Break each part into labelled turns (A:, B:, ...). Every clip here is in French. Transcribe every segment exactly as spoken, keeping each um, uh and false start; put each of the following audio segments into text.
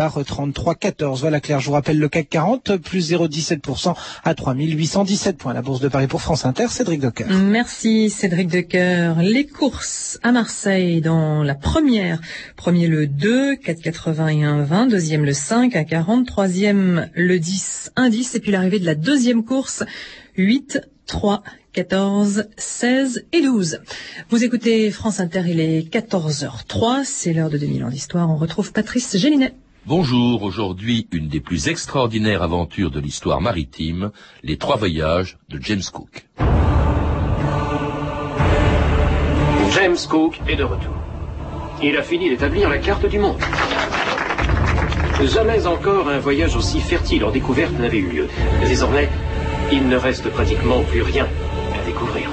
A: par trente-trois quatorze. Voilà Claire, je vous rappelle le C A C quarante, plus zéro virgule dix-sept pour cent à trois mille huit cent dix-sept points. La Bourse de Paris pour France Inter, Cédric Decoeur.
B: Merci Cédric Decoeur. Les courses à Marseille dans la première. Premier le deux, quatre quatre-vingts et un vingt. Deuxième le cinq, un quarante. Troisième le dix, un dix. Et puis l'arrivée de la deuxième course, huit, trois, quatorze, seize et douze. Vous écoutez France Inter, il est quatorze heures trois, c'est l'heure de deux mille ans d'histoire. On retrouve Patrice Gélinet.
C: Bonjour, aujourd'hui une des plus extraordinaires aventures de l'histoire maritime, les trois voyages de James Cook.
D: James Cook est de retour. Il a fini d'établir la carte du monde. Jamais encore un voyage aussi fertile en découverte n'avait eu lieu. Désormais, il ne reste pratiquement plus rien à découvrir.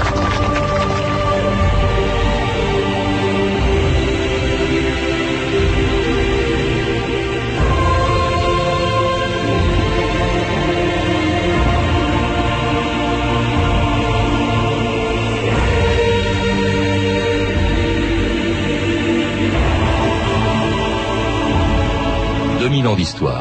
C: deux mille ans d'histoire.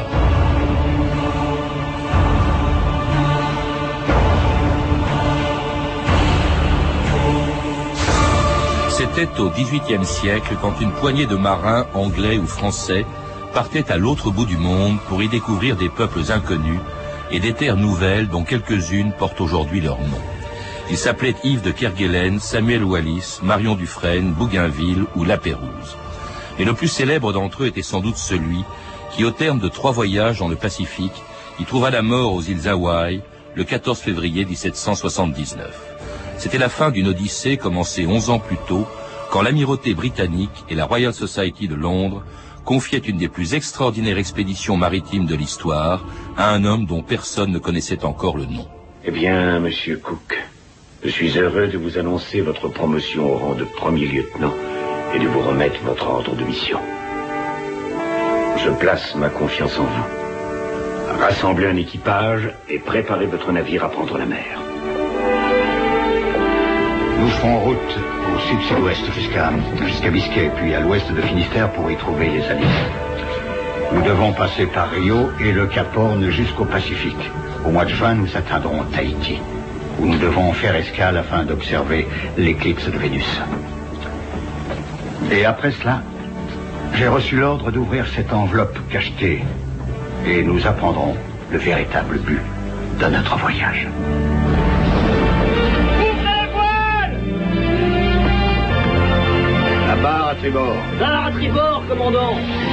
C: C'était au dix-huitième siècle quand une poignée de marins anglais ou français partait à l'autre bout du monde pour y découvrir des peuples inconnus et des terres nouvelles dont quelques-unes portent aujourd'hui leur nom. Ils s'appelaient Yves de Kerguelen, Samuel Wallis, Marion Dufresne, Bougainville ou La Pérouse. Mais le plus célèbre d'entre eux était sans doute celui qui, au terme de trois voyages dans le Pacifique, y trouva la mort aux îles Hawaï le quatorze février dix-sept cent soixante-dix-neuf. C'était la fin d'une odyssée commencée onze ans plus tôt, quand l'amirauté britannique et la Royal Society de Londres confiaient une des plus extraordinaires expéditions maritimes de l'histoire à un homme dont personne ne connaissait encore le nom.
E: Eh bien, monsieur Cook, je suis heureux de vous annoncer votre promotion au rang de premier lieutenant et de vous remettre votre ordre de mission. Je place ma confiance en vous. Rassemblez un équipage et préparez votre navire à prendre la mer.
F: Nous ferons route au sud-sud-ouest jusqu'à jusqu'à Biscay, puis à l'ouest de Finistère pour y trouver les alliés. Nous devons passer par Rio et le Cap Horn jusqu'au Pacifique. Au mois de juin, nous atteindrons Tahiti, où nous devons faire escale afin d'observer l'éclipse de Vénus. Et après cela, j'ai reçu l'ordre d'ouvrir cette enveloppe cachetée et nous apprendrons le véritable but de notre voyage.
G: Ouvrez voile!
F: La barre à tribord.
G: Barre à tribord, commandant.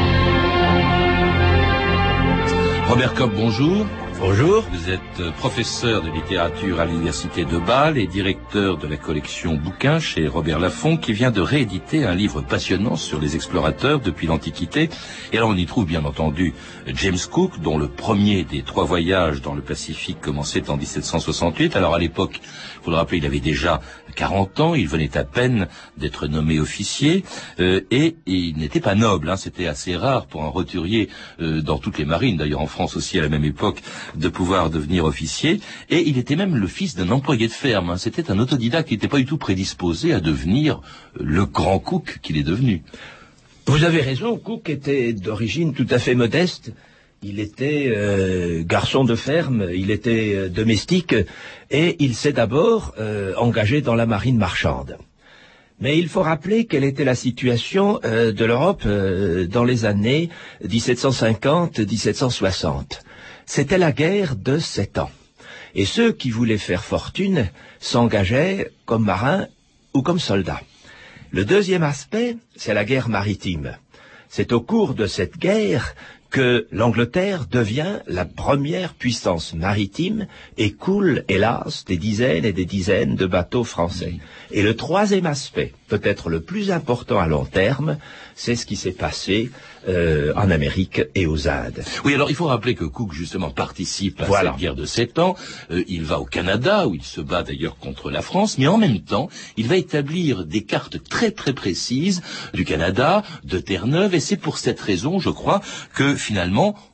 C: Robert Kopp, bonjour.
H: Bonjour.
C: Vous êtes professeur de littérature à l'université de Bâle et directeur de la collection Bouquins chez Robert Laffont, qui vient de rééditer un livre passionnant sur les explorateurs depuis l'Antiquité. Et alors on y trouve bien entendu James Cook, dont le premier des trois voyages dans le Pacifique commençait en dix-sept cent soixante-huit. Alors à l'époque, il faut le rappeler, il avait déjà quarante ans, il venait à peine d'être nommé officier, euh, et, et il n'était pas noble, hein, c'était assez rare pour un roturier, euh, dans toutes les marines, d'ailleurs en France aussi à la même époque, de pouvoir devenir officier, et il était même le fils d'un employé de ferme, hein. C'était un autodidacte qui n'était pas du tout prédisposé à devenir le grand Cook qu'il est devenu.
H: Vous avez raison, Cook était d'origine tout à fait modeste. Il était euh, garçon de ferme, il était euh, domestique, et il s'est d'abord euh, engagé dans la marine marchande. Mais il faut rappeler quelle était la situation euh, de l'Europe euh, dans les années dix-sept cent cinquante à dix-sept cent soixante. C'était la guerre de sept ans. Et ceux qui voulaient faire fortune s'engageaient comme marins ou comme soldats. Le deuxième aspect, c'est la guerre maritime. C'est au cours de cette guerre que l'Angleterre devient la première puissance maritime et coule, hélas, des dizaines et des dizaines de bateaux français. Et le troisième aspect, peut-être le plus important à long terme, c'est ce qui s'est passé euh, en Amérique et aux Indes.
C: Oui, alors il faut rappeler que Cook, justement, participe à
H: Voilà.
C: cette guerre de sept ans. Euh, il va au Canada, où il se bat d'ailleurs contre la France, mais en même temps, il va établir des cartes très très précises du Canada, de Terre-Neuve, et c'est pour cette raison, je crois, que finalement,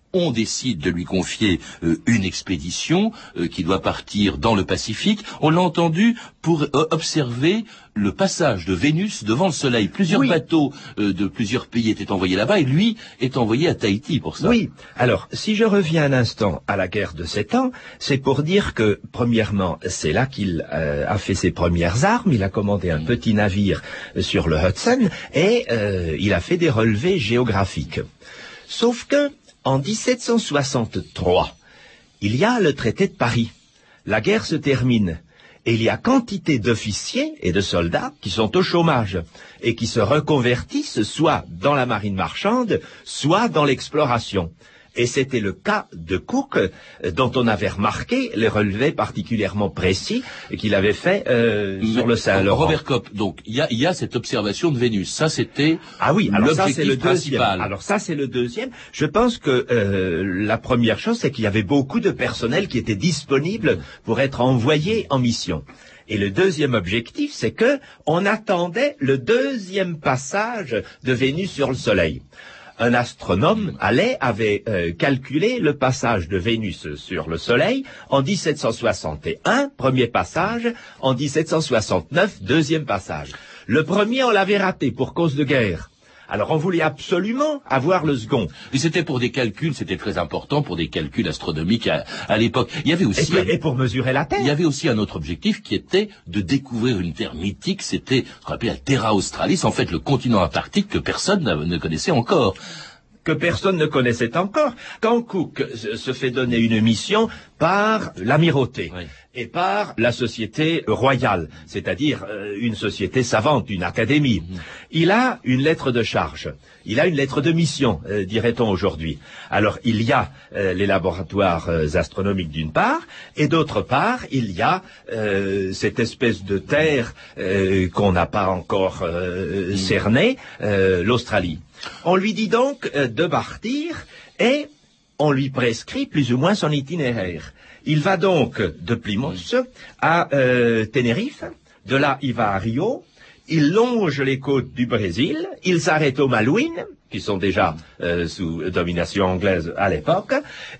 C: on décide de lui confier euh, une expédition euh, qui doit partir dans le Pacifique. On l'a entendu pour euh, observer le passage de Vénus devant le Soleil. Plusieurs oui. bateaux euh, de plusieurs pays étaient envoyés là-bas et lui est envoyé à Tahiti pour ça.
H: Oui. Alors, si je reviens un instant à la guerre de Sept Ans, c'est pour dire que, premièrement, c'est là qu'il euh, a fait ses premières armes. Il a commandé un mmh. petit navire sur le Hudson et euh, il a fait des relevés géographiques. Sauf que, en dix-sept cent soixante-trois, il y a le traité de Paris. La guerre se termine. Et il y a quantité d'officiers et de soldats qui sont au chômage et qui se reconvertissent soit dans la marine marchande, soit dans l'exploration. Et c'était le cas de Cook, dont on avait remarqué les relevés particulièrement précis qu'il avait fait euh, sur le Saint-Laurent.
C: Robert Kopp, donc il y a, y a cette observation de Vénus. Ça, c'était
H: ah oui, alors
C: l'objectif
H: ça, c'est le
C: principal.
H: Deuxième. Alors ça, c'est le deuxième. Je pense que euh, la première chose, c'est qu'il y avait beaucoup de personnel qui était disponible pour être envoyé en mission. Et le deuxième objectif, c'est que on attendait le deuxième passage de Vénus sur le Soleil. Un astronome, Halley, avait euh, calculé le passage de Vénus sur le Soleil en dix-sept cent soixante et un, premier passage, en dix-sept cent soixante-neuf, deuxième passage. Le premier, on l'avait raté pour cause de guerre. Alors on voulait absolument avoir le second.
C: Et c'était pour des calculs, c'était très important pour des calculs astronomiques à, à l'époque. Il y avait aussi
H: et,
C: un,
H: et pour mesurer la Terre.
C: Il y avait aussi un autre objectif qui était de découvrir une terre mythique. C'était ce qu'on appelait la Terra Australis, en fait le continent antarctique que personne ne connaissait encore.
H: Que personne ne connaissait encore. Quand Cook se fait donner une mission par l'amirauté oui. et par la société royale, c'est-à-dire euh, une société savante, une académie, mmh. il a une lettre de charge, il a une lettre de mission, euh, dirait-on aujourd'hui. Alors il y a euh, les laboratoires euh, astronomiques d'une part, et d'autre part, il y a euh, cette espèce de terre euh, qu'on n'a pas encore euh, mmh. cernée, euh, l'Australie. On lui dit donc euh, de partir et on lui prescrit plus ou moins son itinéraire. Il va donc de Plymouth à euh, Tenerife, de là il va à Rio, il longe les côtes du Brésil, il s'arrête aux Malouines, qui sont déjà euh, sous domination anglaise à l'époque,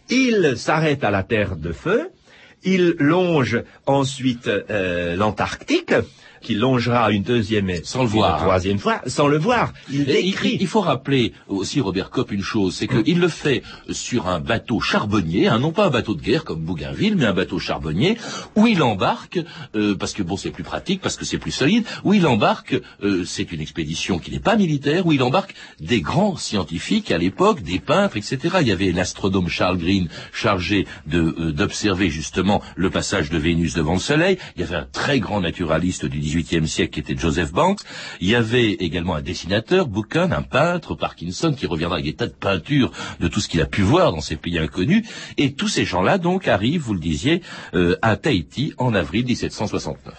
H: il s'arrête à la Terre de Feu, il longe ensuite euh, l'Antarctique, qui longera une deuxième et
C: sans le voir,
H: une troisième fois, sans le voir. Il décrit.
C: Il, il faut rappeler aussi, Robert Kopp, une chose, c'est qu'il mmh. le fait sur un bateau charbonnier, hein, non pas un bateau de guerre comme Bougainville, mais un bateau charbonnier, où il embarque, euh, parce que bon, c'est plus pratique, parce que c'est plus solide, où il embarque, euh, c'est une expédition qui n'est pas militaire, où il embarque des grands scientifiques à l'époque, des peintres, et cetera. Il y avait l'astronome Charles Green chargé de, euh, d'observer justement le passage de Vénus devant le Soleil. Il y avait un très grand naturaliste du dix-huitième siècle qui était Joseph Banks. Il y avait également un dessinateur, Buchan, un peintre, Parkinson, qui reviendra avec des tas de peintures de tout ce qu'il a pu voir dans ces pays inconnus. Et tous ces gens-là, donc, arrivent, vous le disiez, euh, à Tahiti en avril dix-sept cent soixante-neuf.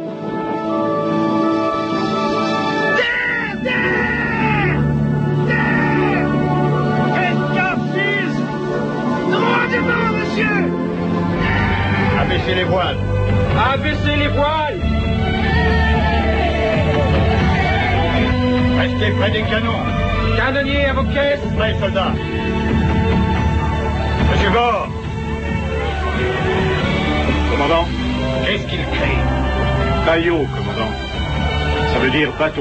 F: Abaissez les voiles.
G: Abaissez les voiles.
F: Restez près des canons.
G: Canonnier à vos caisses.
F: Prêt, soldats. Monsieur Bord. Commandant, qu'est-ce qu'il crie? Baillot, commandant. Ça veut dire bateau.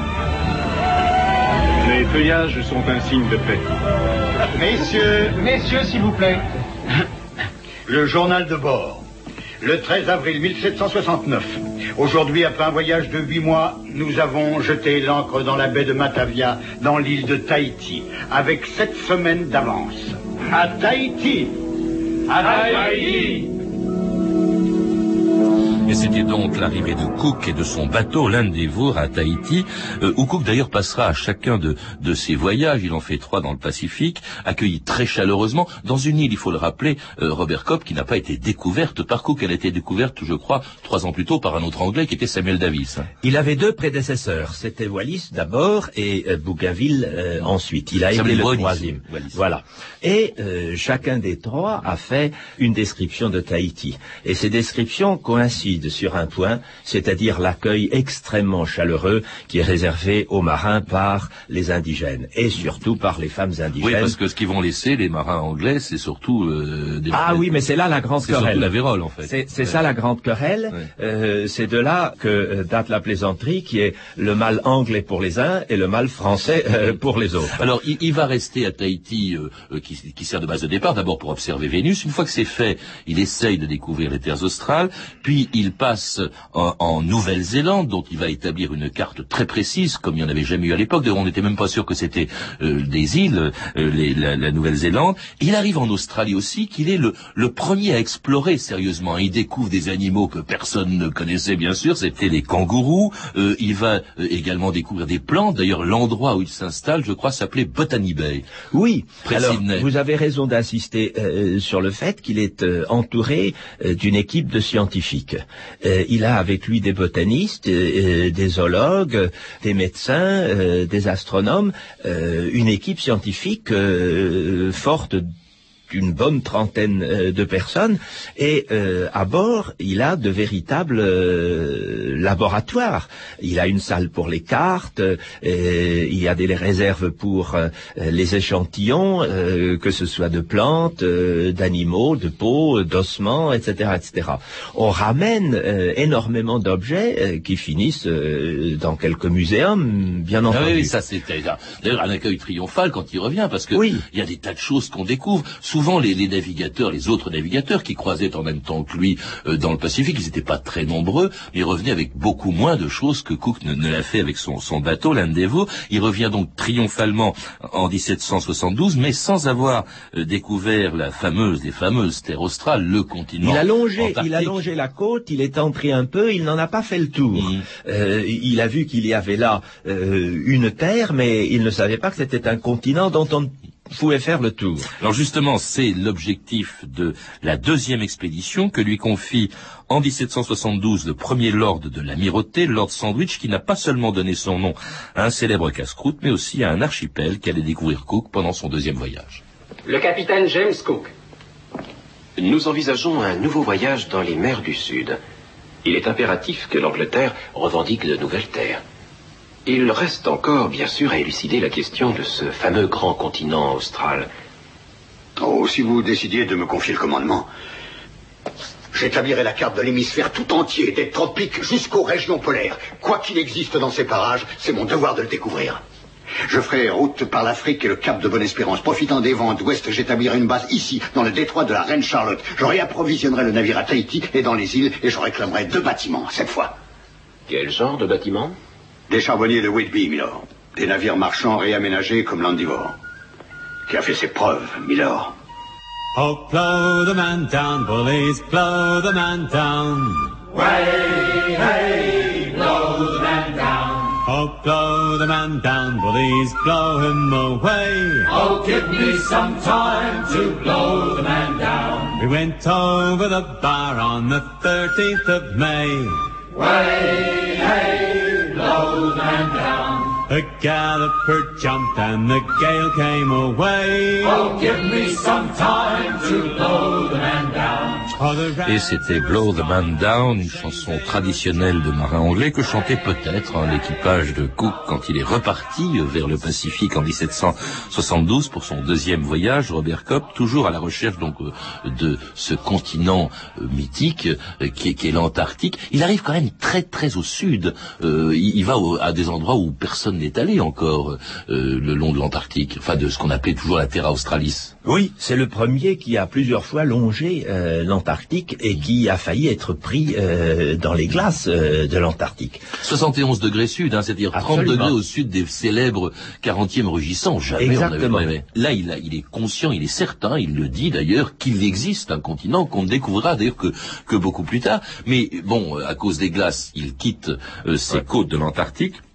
F: Les feuillages sont un signe de paix. Messieurs,
G: messieurs, s'il vous plaît.
F: Le journal de bord. Le treize avril mille sept cent soixante-neuf. Aujourd'hui, après un voyage de huit mois, nous avons jeté l'ancre dans la baie de Matavia, dans l'île de Tahiti, avec sept semaines d'avance. À Tahiti! À Tahiti!
C: Et c'était donc l'arrivée de Cook et de son bateau, l'Endeavour, à Tahiti, euh, où Cook d'ailleurs passera à chacun de, de ses voyages, il en fait trois dans le Pacifique, accueilli très chaleureusement, dans une île, il faut le rappeler, euh, Robert Kopp, qui n'a pas été découverte par Cook, elle a été découverte, je crois, trois ans plus tôt par un autre Anglais qui était Samuel Davis.
H: Il avait deux prédécesseurs, c'était Wallis d'abord et euh, Bougainville euh, ensuite. Il a été le
C: Wallis.
H: troisième.
C: Wallis.
H: Voilà. Et euh, chacun des trois a fait une description de Tahiti. Et ces descriptions coïncident. décide sur un point, c'est-à-dire l'accueil extrêmement chaleureux qui est réservé aux marins par les indigènes, et surtout par les femmes indigènes.
C: Oui, parce que ce qu'ils vont laisser, les marins anglais, c'est surtout euh, des...
H: Ah oui, mais c'est là la grande
C: c'est
H: querelle.
C: C'est la vérole, en fait.
H: C'est, c'est
C: ouais.
H: ça la grande querelle. Ouais. Euh, c'est de là que euh, date la plaisanterie, qui est le mal anglais pour les uns et le mal français euh, pour les autres.
C: Alors, il, il va rester à Tahiti, euh, qui, qui sert de base de départ, d'abord pour observer Vénus. Une fois que c'est fait, il essaye de découvrir les terres australes, puis il passe en, en Nouvelle-Zélande, dont il va établir une carte très précise, comme il n'y en avait jamais eu à l'époque. D'ailleurs, on n'était même pas sûr que c'était euh, des îles, euh, les, la, la Nouvelle-Zélande. Il arrive en Australie aussi, qu'il est le, le premier à explorer sérieusement. Il découvre des animaux que personne ne connaissait, bien sûr, c'était les kangourous. Euh, il va euh, également découvrir des plantes. D'ailleurs, l'endroit où il s'installe, je crois, s'appelait Botany Bay.
H: Oui,
C: Près
H: alors
C: Sydney.
H: Vous avez raison d'insister euh, sur le fait qu'il est euh, entouré euh, d'une équipe de scientifiques. Euh, il a avec lui des botanistes, euh, des zoologues, des médecins, euh, des astronomes, euh, une équipe scientifique euh, forte d'une bonne trentaine euh, de personnes, et euh, à bord, il a de véritables euh, laboratoires. Il a une salle pour les cartes, euh, il y a des réserves pour euh, les échantillons, euh, que ce soit de plantes, euh, d'animaux, de peaux, d'ossements, et cetera, et cetera. On ramène euh, énormément d'objets euh, qui finissent euh, dans quelques muséums, bien entendu.
C: Ah oui, ça c'était d'ailleurs un accueil triomphal quand il revient, parce que
H: oui.
C: il y a des tas de choses qu'on découvre. Souvent, les, les navigateurs, les autres navigateurs qui croisaient en même temps que lui euh, dans le Pacifique, ils n'étaient pas très nombreux, mais ils revenaient avec beaucoup moins de choses que Cook ne, ne l'a fait avec son, son bateau, l'Endeavour. Il revient donc triomphalement en dix-sept cent soixante-douze, mais sans avoir euh, découvert la fameuse, les fameuses terres australes, le continent
H: il a longé,
C: antarctique.
H: Il a longé la côte, il est entré un peu, il n'en a pas fait le tour. Mmh. Euh, il a vu qu'il y avait là euh, une terre, mais il ne savait pas que c'était un continent dont on pouvait faire le tour.
C: Alors justement, c'est l'objectif de la deuxième expédition que lui confie en dix-sept cent soixante-douze le premier lord de l'amirauté, Lord Sandwich, qui n'a pas seulement donné son nom à un célèbre casse-croûte, mais aussi à un archipel qu'allait découvrir Cook pendant son deuxième voyage.
D: Le capitaine James Cook. Nous envisageons un nouveau voyage dans les mers du Sud. Il est impératif que l'Angleterre revendique de nouvelles terres. Il reste encore, bien sûr, à élucider la question de ce fameux grand continent austral.
F: Oh, si vous décidiez de me confier le commandement, j'établirai la carte de l'hémisphère tout entier, des tropiques jusqu'aux régions polaires. Quoi qu'il existe dans ces parages, c'est mon devoir de le découvrir. Je ferai route par l'Afrique et le cap de Bonne-Espérance. Profitant des vents d'ouest, j'établirai une base ici, dans le détroit de la Reine Charlotte. Je réapprovisionnerai le navire à Tahiti et dans les îles, et je réclamerai deux bâtiments, cette fois.
D: Quel genre de bâtiment?
F: Des charbonniers de Whitby, Milord. Des navires marchands réaménagés comme l'Endeavour. Qui a fait ses preuves, Milord.
I: Oh, blow the man down, bullies, blow the man down. Way, hey, blow the man down. Oh, blow the man down, bullies, blow him away. Oh, give me some time to blow the man down. We went over the bar on the thirteenth of May. Way, hey, blow the man down. The galloper jumped and the gale came away. Oh, give me some time to blow the man down.
C: Et c'était Blow the Man Down, une chanson traditionnelle de marins anglais que chantait peut-être hein, l'équipage de Cook quand il est reparti vers le Pacifique en dix-sept cent soixante-douze pour son deuxième voyage. Robert Cope, toujours à la recherche donc de ce continent euh, mythique euh, qui est, qui est l'Antarctique. Il arrive quand même très très au sud. Euh, il, il va au, à des endroits où personne n'est allé encore euh, le long de l'Antarctique, enfin de ce qu'on appelait toujours la Terra Australis.
H: Oui, c'est le premier qui a plusieurs fois longé euh, l'Antarctique et qui a failli être pris euh, dans les glaces euh, de l'Antarctique.
C: soixante et onze degrés sud, hein, c'est-à-dire trente degrés au sud des célèbres quarantième rugissants. Jamais
H: Exactement.
C: On avait... Là, il, a, il est conscient, il est certain, il le dit d'ailleurs, qu'il existe un continent qu'on ne découvrira d'ailleurs que, que beaucoup plus tard. Mais bon, à cause des glaces, il quitte euh, ses ouais. côtes de l'Antarctique.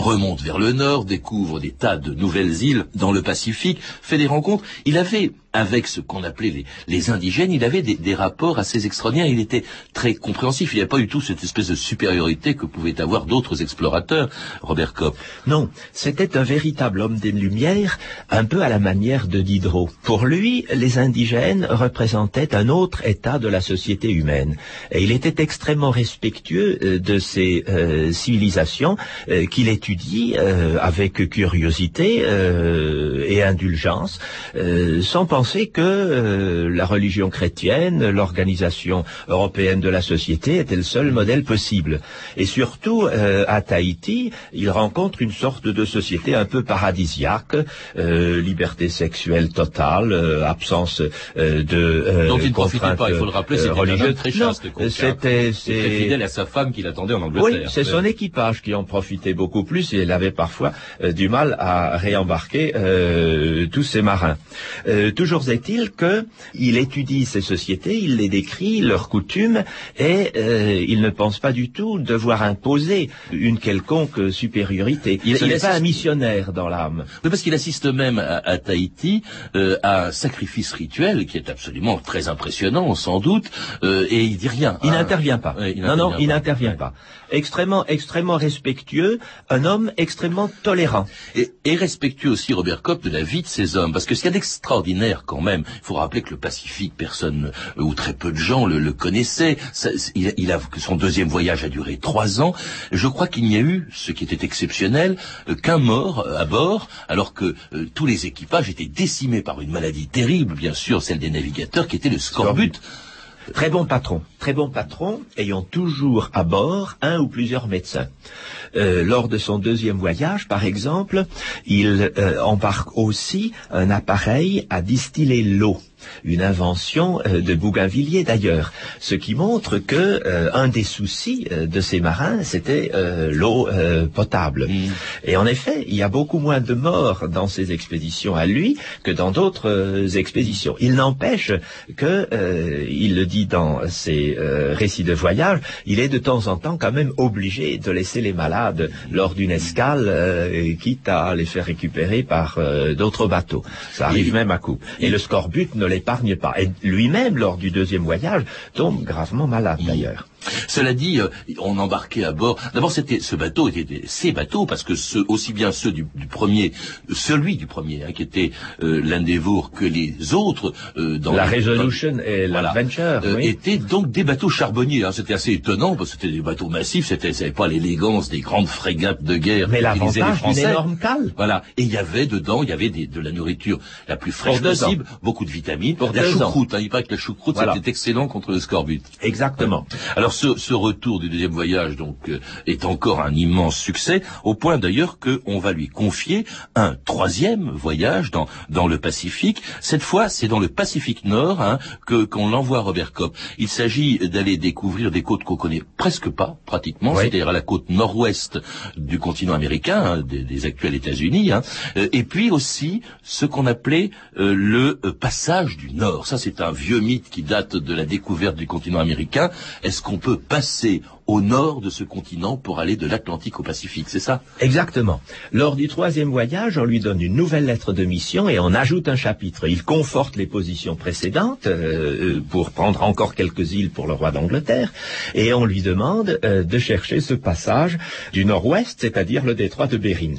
C: remonte vers le nord, découvre des tas de nouvelles îles dans le Pacifique, fait des rencontres. Il avait, avec ce qu'on appelait les, les indigènes, il avait des, des rapports assez extraordinaires. Il était très compréhensif. Il n'y avait pas du tout cette espèce de supériorité que pouvaient avoir d'autres explorateurs, Robert Kopp.
H: Non, c'était un véritable homme des Lumières, un peu à la manière de Diderot. Pour lui, les indigènes représentaient un autre état de la société humaine. Et il était extrêmement respectueux euh, de ces euh, civilisations euh, qu'il étudie euh, avec curiosité euh, et indulgence, euh, sans penser que euh, la religion chrétienne, l'organisation européenne de la société était le seul modèle possible. Et surtout, euh, à Tahiti, il rencontre une sorte de société un peu paradisiaque, euh, liberté sexuelle totale, euh, absence euh, de euh,
C: dont il ne profitait pas, il faut le rappeler, c'était un homme très chaste,
H: c'était
C: très fidèle à sa femme qui l'attendait en Angleterre.
H: Oui, c'est son équipage qui en profitait beaucoup plus et il avait parfois euh, du mal à réembarquer euh, tous ces marins. Euh, toujours est-il que il étudie ces sociétés, il les décrit, leurs coutumes, et euh, il ne pense pas du tout devoir imposer une quelconque supériorité. Il, Ce il n'est assiste... pas un missionnaire dans l'âme.
C: Oui, parce qu'il assiste même à, à Tahiti euh, à un sacrifice rituel qui est absolument très impressionnant, sans doute, euh, et il dit rien.
H: Il ah, n'intervient pas. Ouais, il non, non, il n'intervient ouais. pas. Extrêmement, extrêmement respectueux, un homme extrêmement tolérant.
C: Et, et respectueux aussi, Robert Kopp, de la vie de ces hommes. Parce que ce qu'il y a d'extraordinaire quand même, il faut rappeler que le Pacifique, personne, euh, ou très peu de gens le, le connaissaient. Ça, il, il a, que son deuxième voyage a duré trois ans. Je crois qu'il n'y a eu, ce qui était exceptionnel, euh, qu'un mort euh, à bord, alors que euh, tous les équipages étaient décimés par une maladie terrible, bien sûr, celle des navigateurs, qui était le scorbut.
H: Très bon patron, très bon patron, ayant toujours à bord un ou plusieurs médecins. Euh, lors de son deuxième voyage, par exemple, il euh, embarque aussi un appareil à distiller l'eau. Une invention euh, de Bougainvilliers d'ailleurs, ce qui montre que euh, un des soucis euh, de ces marins, c'était euh, l'eau euh, potable. Mmh. Et en effet, il y a beaucoup moins de morts dans ces expéditions à lui que dans d'autres euh, expéditions. Il n'empêche que, euh, il le dit dans ses euh, récits de voyage, il est de temps en temps quand même obligé de laisser les malades lors d'une escale, euh, quitte à les faire récupérer par euh, d'autres bateaux. Ça arrive et, même à coup. Et, et le scorbut ne l'épargne pas. Et lui-même, lors du deuxième voyage, tombe gravement malade d'ailleurs.
C: Cela dit, euh, on embarquait à bord. D'abord, c'était ce bateau était des, ces bateaux parce que ceux, aussi bien ceux du, du premier, celui du premier, hein, qui était euh, l'Endeavour, que les autres euh, dans
H: la
C: les,
H: Resolution
C: dans,
H: et
C: voilà,
H: l'Adventure,
C: euh,
H: oui.
C: étaient donc des bateaux charbonniers. Hein. C'était assez étonnant parce que c'était des bateaux massifs. C'était, c'était pas l'élégance des grandes frégates de guerre.
H: Mais l'avantage d'une énorme cale.
C: Voilà. Et il y avait dedans, il y avait des, de la nourriture la plus fraîche possible, beaucoup de vitamines. Pour la choucroute. Hein, il paraît que la choucroute voilà. C'était excellent contre le scorbut.
H: Exactement.
C: Alors ce, ce retour du deuxième voyage donc euh, est encore un immense succès, au point d'ailleurs qu'on va lui confier un troisième voyage dans dans le Pacifique. Cette fois, c'est dans le Pacifique Nord hein, que qu'on l'envoie Robert Kopp. Il s'agit d'aller découvrir des côtes qu'on connaît presque pas, pratiquement, oui. C'est-à-dire à la côte nord-ouest du continent américain, hein, des, des actuels États-Unis, hein, euh, et puis aussi ce qu'on appelait euh, le euh, passage du Nord. Ça, c'est un vieux mythe qui date de la découverte du continent américain. Est-ce qu'on peut passer au nord de ce continent pour aller de l'Atlantique au Pacifique, c'est ça?
H: Exactement. Lors du troisième voyage, on lui donne une nouvelle lettre de mission et on ajoute un chapitre. Il conforte les positions précédentes euh, pour prendre encore quelques îles pour le roi d'Angleterre et on lui demande euh, de chercher ce passage du nord-ouest, c'est-à-dire le détroit de Bering.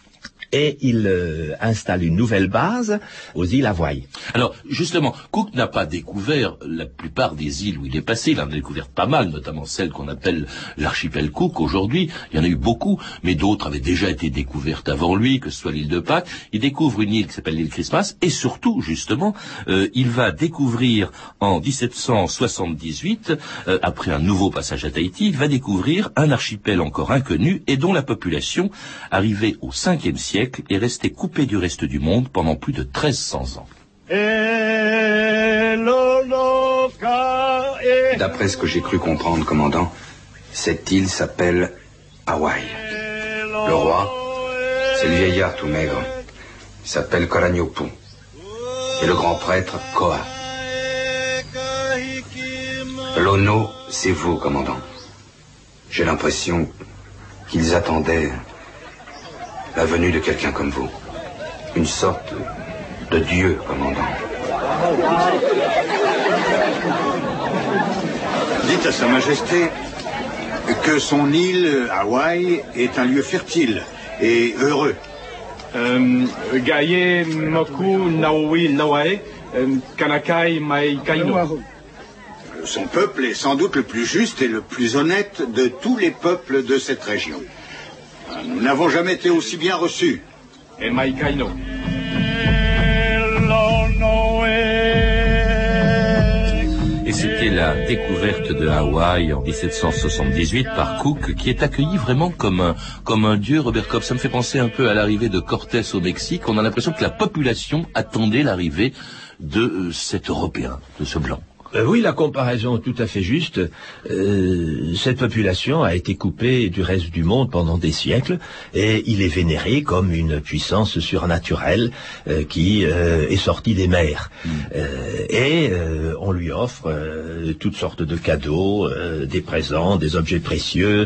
H: Et il euh, installe une nouvelle base aux îles Hawaï.
C: Alors, justement, Cook n'a pas découvert la plupart des îles où il est passé. Il en a découvert pas mal, notamment celles qu'on appelle l'archipel Cook aujourd'hui. Il y en a eu beaucoup, mais d'autres avaient déjà été découvertes avant lui, que ce soit l'île de Pâques. Il découvre une île qui s'appelle l'île Christmas, et surtout, justement, euh, il va découvrir en dix-sept cent soixante-dix-huit, euh, après un nouveau passage à Tahiti, il va découvrir un archipel encore inconnu et dont la population, arrivée au cinquième siècle, est resté coupé du reste du monde pendant plus de treize cents ans.
J: D'après ce que j'ai cru comprendre, commandant, cette île s'appelle Hawaï. Le roi, c'est le vieillard tout maigre. Il s'appelle Koranyopu. Et le grand prêtre, Koa. Lono, c'est vous, commandant. J'ai l'impression qu'ils attendaient la venue de quelqu'un comme vous. Une sorte de dieu, commandant.
F: Dites à Sa Majesté que son île, Hawaï, est un lieu fertile et heureux.
G: Euh, Gaye Moku Naui Nawae, Kanakai Mai Kaino.
F: Son peuple est sans doute le plus juste et le plus honnête de tous les peuples de cette région. Nous n'avons jamais été aussi bien reçus.
G: Et Mai Kaino.
C: Et c'était la découverte de Hawaï en dix-sept cent soixante-dix-huit par Cook, qui est accueilli vraiment comme un, comme un dieu, Robert Cobb. Ça me fait penser un peu à l'arrivée de Cortés au Mexique. On a l'impression que la population attendait l'arrivée de euh, cet Européen, de ce blanc.
H: Euh, oui, la comparaison est tout à fait juste. Euh, cette population a été coupée du reste du monde pendant des siècles et il est vénéré comme une puissance surnaturelle euh, qui euh, est sortie des mers. Mm. Euh, et euh, on lui offre euh, toutes sortes de cadeaux, euh, des présents, des objets précieux.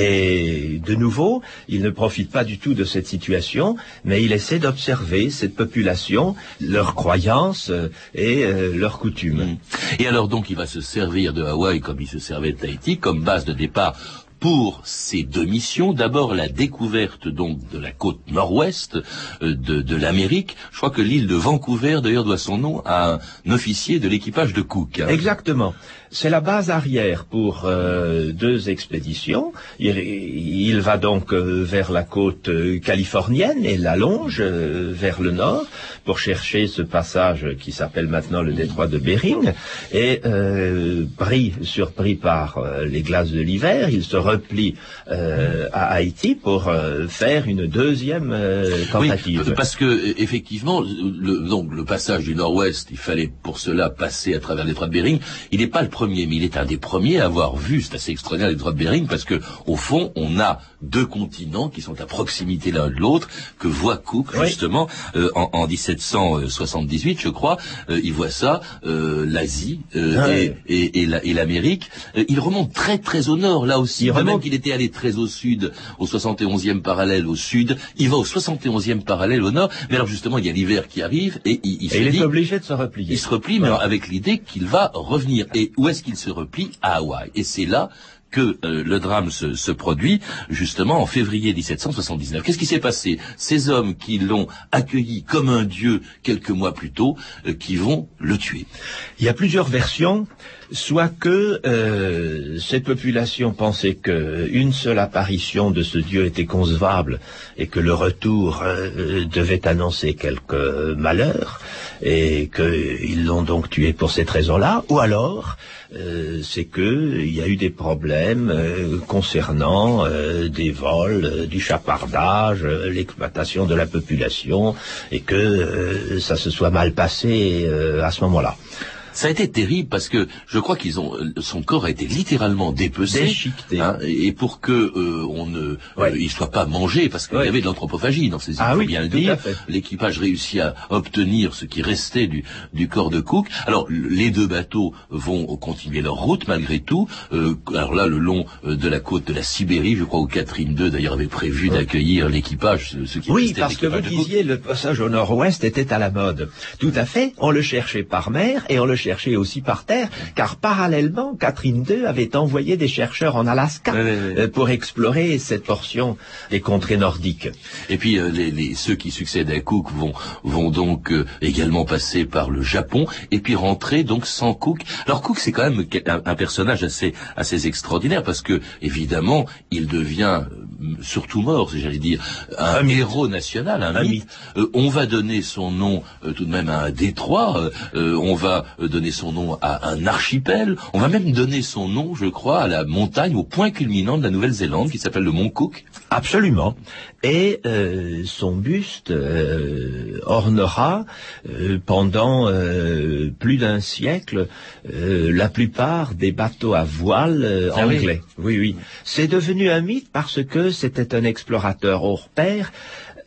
H: Et de nouveau, il ne profite pas du tout de cette situation, mais il essaie d'observer cette population, leurs croyances euh, et euh, leurs coutumes.
C: Mm. Et alors donc il va se servir de Hawaï comme il se servait de Tahiti, comme base de départ pour ces deux missions. D'abord la découverte donc de la côte nord-ouest euh, de, de l'Amérique. Je crois que l'île de Vancouver d'ailleurs doit son nom à un officier de l'équipage de Cook. Hein.
H: Exactement. C'est la base arrière pour euh, deux expéditions. Il, il va donc euh, vers la côte euh, californienne et la longe euh, vers le nord pour chercher ce passage qui s'appelle maintenant le détroit de Bering. Et euh, pris, surpris par euh, les glaces de l'hiver, il se replie euh, à Haïti pour euh, faire une deuxième euh, tentative.
C: Oui, parce que effectivement, le, donc le passage du nord-ouest, il fallait pour cela passer à travers le détroit de Bering. Il n'est pas le premier, mais il est un des premiers à avoir vu, c'est assez extraordinaire, le détroit de Bering, parce que au fond, on a deux continents qui sont à proximité l'un de l'autre, que voit Cook oui. justement euh, en, en dix-sept cent soixante-dix-huit, je crois. Euh, il voit ça, euh, l'Asie euh, ah, et, oui. et, et, la, et l'Amérique. Euh, il remonte très très au nord, là aussi. Il même qu'il était allé très au sud, au soixante et onzième parallèle au sud, il va au soixante et onzième parallèle au nord. Mais alors justement, il y a l'hiver qui arrive et il, il
H: et
C: se
H: il
C: dit,
H: est obligé de se replier.
C: Il se replie, mais alors, avec l'idée qu'il va revenir. Et où est-ce qu'il se replie? À Hawaï. Et c'est là que euh, le drame se, se produit, justement, en février dix-sept cent soixante-dix-neuf. Qu'est-ce qui s'est passé? Ces hommes qui l'ont accueilli comme un dieu quelques mois plus tôt, euh, qui vont le tuer.
H: Il y a plusieurs versions, soit que euh, cette population pensait qu'une seule apparition de ce dieu était concevable et que le retour euh, devait annoncer quelque malheur et qu'ils l'ont donc tué pour cette raison-là, ou alors euh, c'est que il y a eu des problèmes euh, concernant euh, des vols, euh, du chapardage, euh, l'exploitation de la population, et que euh, ça se soit mal passé euh, à ce moment-là.
C: Ça a été terrible parce que je crois qu'ils ont son corps a été littéralement dépecé,
H: déchiqueté,
C: hein, et pour que euh, on ne ouais. euh, il soit pas mangé, parce qu'il ouais. y avait de l'anthropophagie dans ces îles,
H: ah,
C: il faut
H: oui,
C: bien le dire. L'équipage réussit à obtenir ce qui restait du du corps de Cook. Alors les deux bateaux vont continuer leur route malgré tout. Euh, alors là, le long de la côte de la Sibérie, je crois, où Catherine deux d'ailleurs avait prévu ouais. d'accueillir l'équipage, ce qui
H: oui,
C: restait
H: parce que vous disiez le passage au nord-ouest était à la mode. Tout à fait. On le cherchait par mer et on le chercher aussi par terre, car parallèlement, Catherine deux avait envoyé des chercheurs en Alaska oui, oui, oui. Euh, pour explorer cette portion des contrées nordiques.
C: Et puis euh, les, les, ceux qui succèdent à Cook vont, vont donc euh, également passer par le Japon et puis rentrer donc sans Cook. Alors Cook, c'est quand même un, un personnage assez, assez extraordinaire parce que évidemment, il devient euh, surtout mort, si j'allais dire, un, un héros national, un, un mythe. mythe. Euh, on va donner son nom euh, tout de même à un détroit, euh, on va euh, donner son nom à un archipel, on va même donner son nom, je crois, à la montagne, au point culminant de la Nouvelle-Zélande, qui s'appelle le mont Cook.
H: Absolument. Et euh, son buste euh, ornera euh, pendant euh, plus d'un siècle euh, la plupart des bateaux à voile euh, ah anglais. Oui, oui. oui. C'est devenu un mythe parce que c'était un explorateur hors pair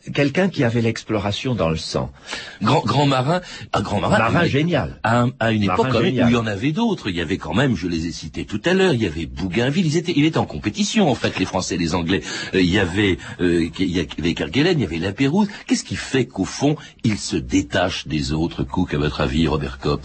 H: quelqu'un qui avait l'exploration dans le sang.
C: Grand, grand marin, un grand marin,
H: marin
C: une,
H: génial.
C: À, à une époque quand même où il y en
H: génial.
C: avait d'autres. Il y avait quand même, je les ai cités tout à l'heure, il y avait Bougainville. Ils étaient, il était en compétition en fait, les Français et les Anglais. Euh, il y avait, euh, il y avait Kerguelen, il y avait La Pérouse. Qu'est-ce qui fait qu'au fond, ils se détachent des autres? Cook, à votre avis, Robert Kopp?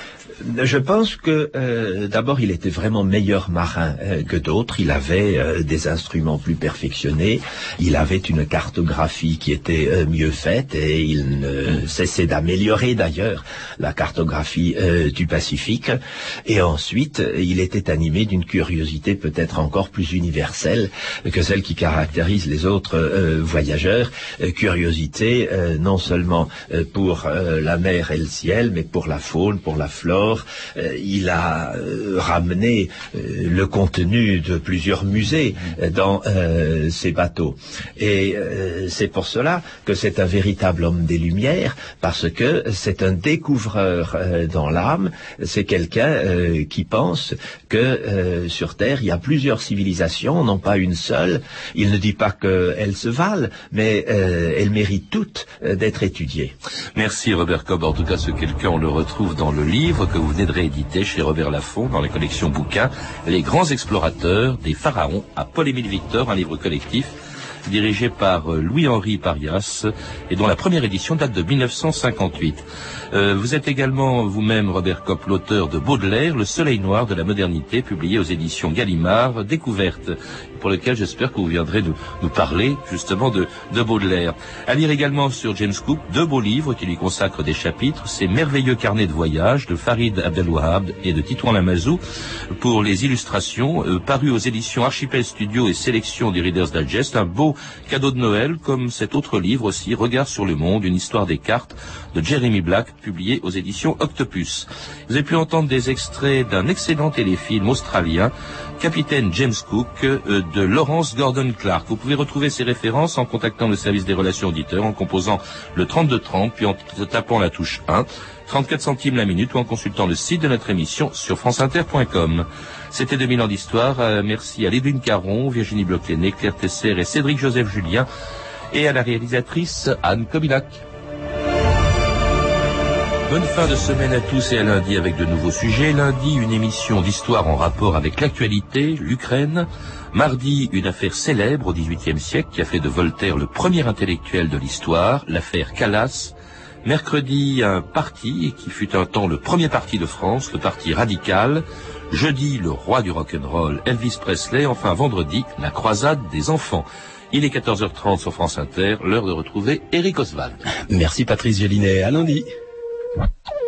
H: Je pense que euh, d'abord il était vraiment meilleur marin euh, que d'autres. Il avait euh, des instruments plus perfectionnés. Il avait une cartographie qui était euh, mieux faite et il ne cessait d'améliorer d'ailleurs la cartographie euh, du Pacifique. Et ensuite, il était animé d'une curiosité peut-être encore plus universelle que celle qui caractérise les autres euh, voyageurs. Euh, curiosité euh, non seulement euh, pour euh, la mer et le ciel, mais pour la faune, pour la flore. Euh, il a euh, ramené euh, le contenu de plusieurs musées euh, dans euh, ses bateaux. Et euh, c'est pour cela que c'est un véritable homme des Lumières, parce que c'est un découvreur euh, dans l'âme. C'est quelqu'un euh, qui pense que euh, sur Terre, il y a plusieurs civilisations, non pas une seule. Il ne dit pas qu'elles se valent, mais euh, elles méritent toutes euh, d'être étudiées.
C: Merci Robert Kopp. En tout cas, ce quelqu'un, on le retrouve dans le livre que vous venez de rééditer chez Robert Laffont dans la collection bouquins Les grands explorateurs des pharaons à Paul-Émile Victor, un livre collectif dirigé par Louis-Henri Parias et dont la première édition date de mille neuf cent cinquante-huit. Euh, vous êtes également vous-même, Robert Kopp, l'auteur de Baudelaire, Le soleil noir de la modernité, publié aux éditions Gallimard, découverte, pour lequel j'espère que vous viendrez nous, nous parler justement de, de Baudelaire. À lire également sur James Cook, deux beaux livres qui lui consacrent des chapitres, ces merveilleux carnets de voyage de Farid Abdelwahab et de Titouan Lamazou pour les illustrations, euh, parus aux éditions Archipel Studio et Sélection du Reader's Digest, un beau cadeau de Noël, comme cet autre livre aussi, Regard sur le monde, une histoire des cartes de Jeremy Black, publié aux éditions Octopus. Vous avez pu entendre des extraits d'un excellent téléfilm australien, Capitaine James Cook, euh, de Lawrence Gordon Clark. Vous pouvez retrouver ces références en contactant le service des relations auditeurs, en composant le trente-deux trente, puis en tapant la touche un, trente-quatre centimes la minute, ou en consultant le site de notre émission sur franceinter point com. C'était deux mille ans d'histoire. Euh, merci à Lédouine Caron, Virginie Bloch-Léné, Claire Tesser et Cédric Joseph Julien, et à la réalisatrice Anne Kobilac. Bonne fin de semaine à tous et à lundi avec de nouveaux sujets. Lundi, une émission d'histoire en rapport avec l'actualité, l'Ukraine. Mardi, une affaire célèbre au dix-huitième siècle qui a fait de Voltaire le premier intellectuel de l'histoire, l'affaire Calas. Mercredi, un parti qui fut un temps le premier parti de France, le parti radical. Jeudi, le roi du rock'n'roll, Elvis Presley. Enfin, vendredi, la croisade des enfants. Il est quatorze heures trente sur France Inter, l'heure de retrouver Éric Oswald.
K: Merci Patrice Gélinet, à lundi.
L: What?